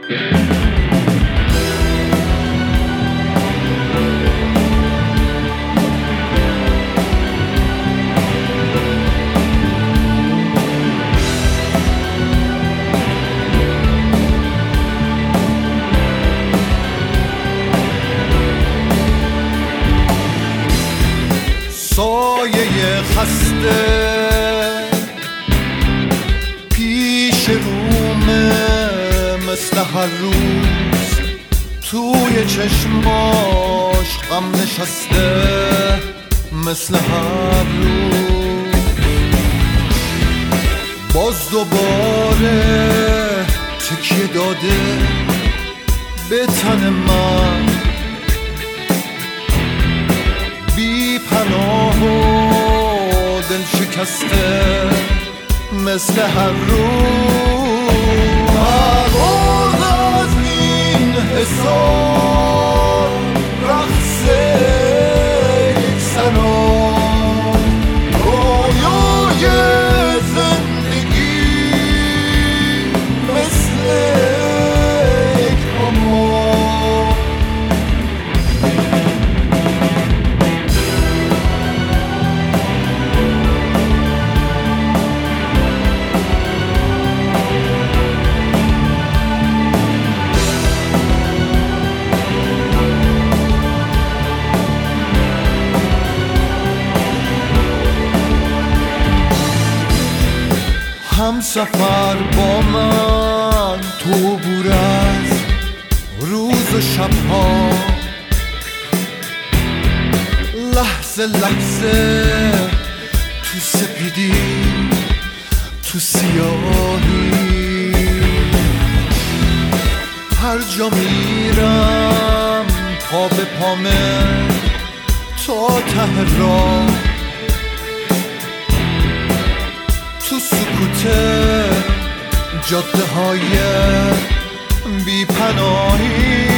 سایه خسته پیش رومه مثل هر روز توی چشماش غم نشسته مثل هر روز باز دوباره تکیه داده به تن من بی پناه و دل شکسته مثل هر روز پرواز از این حساب رقص یک سراب رویای زندگی مثل یک حمام هم سفر با من تو عبور از روز و شبها لحظه لحظه تو سپیدی تو سیاهی هر جا میرم پا به پامه تا ته راه تو سکوت جاده های بی پناهی